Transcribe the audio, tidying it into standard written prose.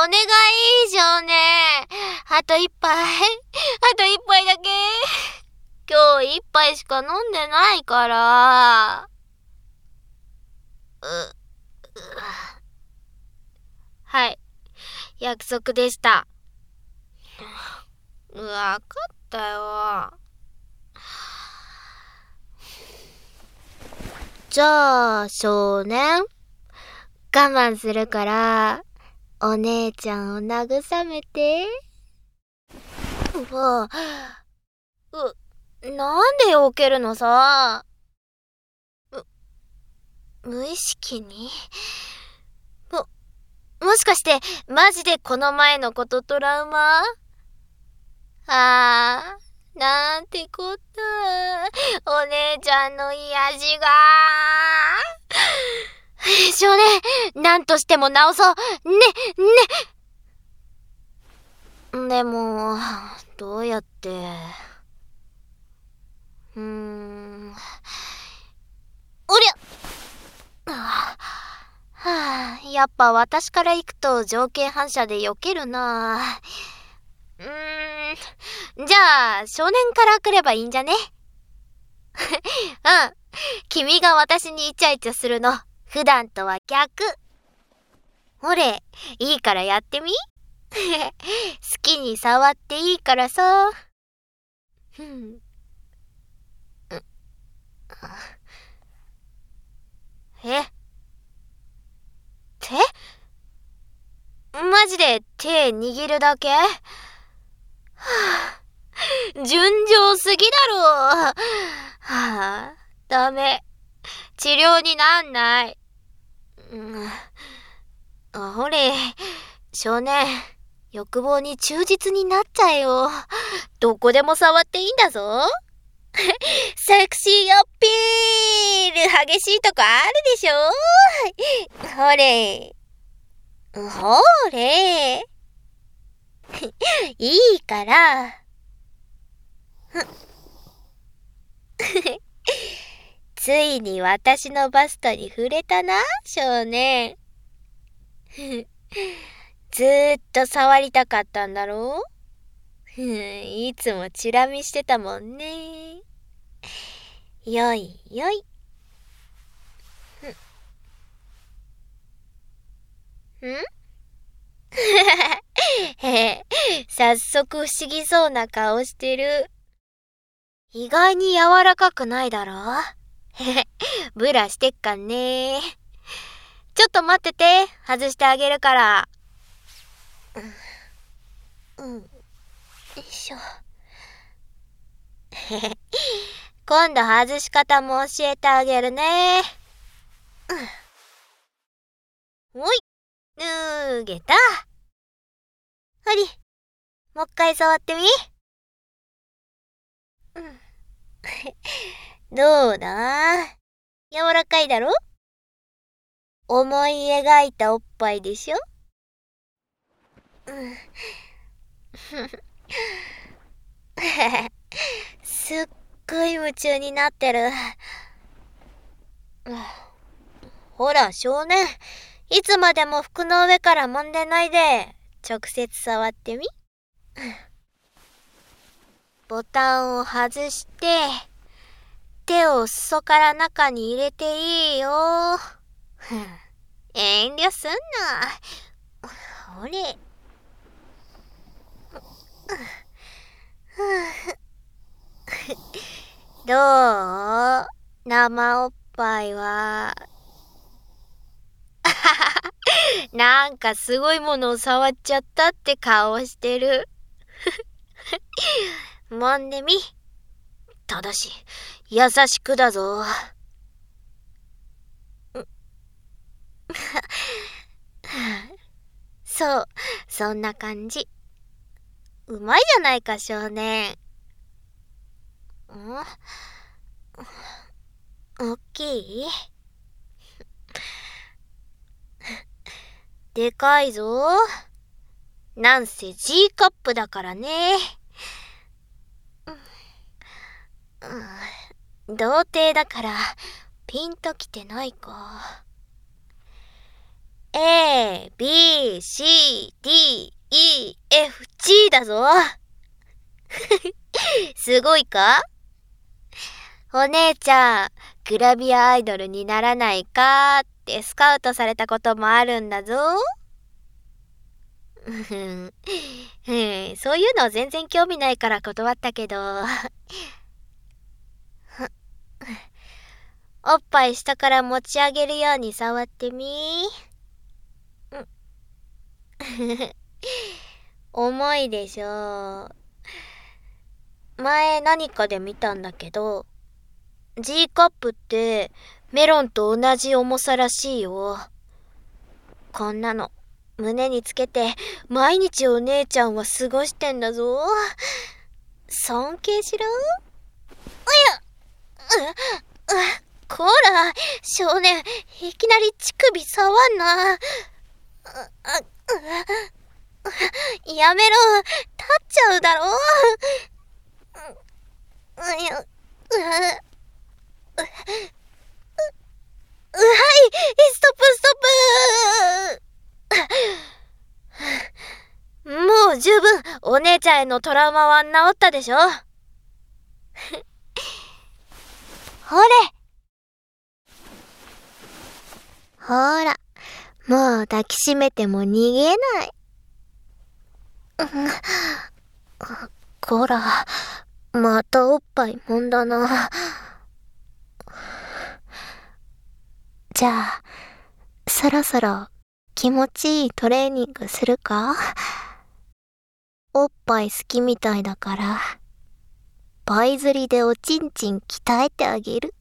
願い少年。あと一杯。あと一杯だけ。今日一杯しか飲んでないから。はい。約束でした。わかったよ。じゃあ、少年。我慢するから、お姉ちゃんを慰めて。なんで避けるのさ。無意識にもしかして、マジでこの前のことトラウマ？なんてこった。お姉ちゃんの癒しが。少年、なんとしても直そう。でも、どうやって。おりゃ。やっぱ私から行くと条件反射で避けるな。じゃあ、少年から来ればいいんじゃね？君が私にイチャイチャするの、普段とは逆。ほれ、いいからやってみ？好きに触っていいからさ。手？マジで手握るだけ？純情すぎだろ。ダメ。治療になんない。ほれ、少年、欲望に忠実になっちゃえよ。どこでも触っていいんだぞ。セクシーアピール激しいとこあるでしょ。ほれ。いいから。ついに私のバストに触れたな、少年。ずーっと触りたかったんだろう？いつもチラ見してたもんね。よいよい。早速不思議そうな顔してる。意外に柔らかくないだろ？ブラしてっかんね。ちょっと待ってて、外してあげるから。よいしょ。今度外し方も教えてあげるね。おい、脱げた。ほり、もう一回触ってみ。どうだ？柔らかいだろ？思い描いたおっぱいでしょ？すっごい夢中になってる。ほら少年、いつまでも服の上から揉んでないで直接触ってみ。ボタンを外して手を裾から中に入れていいよ。遠慮すんな。ほれ。どう？生おっぱいは。なんかすごいものを触っちゃったって顔してる。揉んでみ。ただし、優しくだぞ。そう、そんな感じ。うまいじゃないか、少年。おっきい？でかいぞ。なんせ G カップだからね。童貞だからピンときてないか。 A, B, C, D, E, F, G だぞ。すごいか？お姉ちゃん、グラビアアイドルにならないかってスカウトされたこともあるんだぞ。そういうの全然興味ないから断ったけど。おっぱい下から持ち上げるように触ってみ。重いでしょ。前何かで見たんだけど、G カップってメロンと同じ重さらしいよ。こんなの胸につけて毎日お姉ちゃんは過ごしてんだぞ。尊敬しろ。こら、少年、いきなり乳首触んな。やめろ、立っちゃうだろ。ストップストップ。もう十分お姉ちゃんへのトラウマは治ったでしょ。ほれ。ほら、もう抱きしめても逃げない。こら、またおっぱいもんだな。じゃあ、そろそろ気持ちいいトレーニングするか？おっぱい好きみたいだから、バイ釣りでおちんちん鍛えてあげる。